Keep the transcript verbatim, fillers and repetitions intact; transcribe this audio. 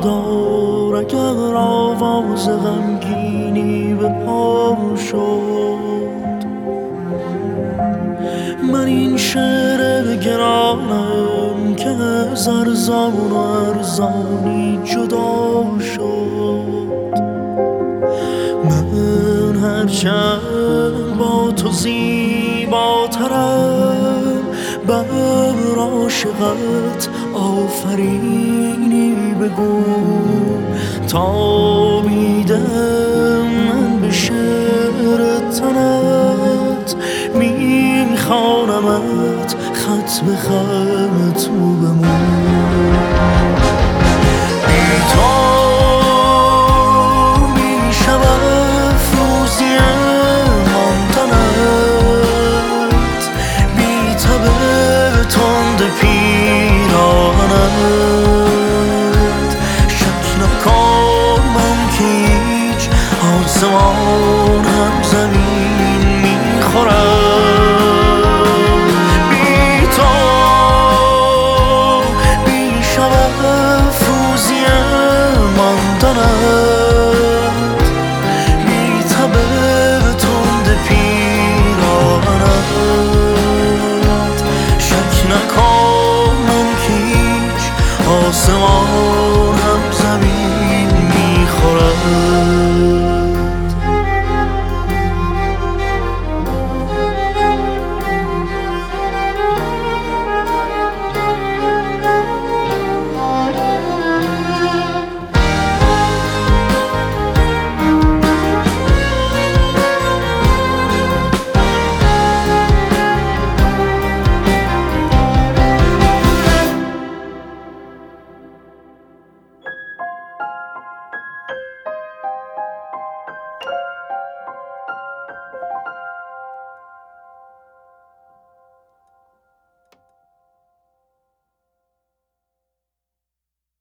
دار اگر آواز غمگینی به پا شد. من این شعر گرانم که از ارزان و ارزانی جدا شد. من هرچند با تو زیباترم، بر عاشقت آفرینی بگو تا بیدم من به شعر تنت میخوانمت خط به خط مو به مو. بی تو میشم افروزی ماندنت، بی تب تند پیرانت. شک نکن من که هیچ آسمان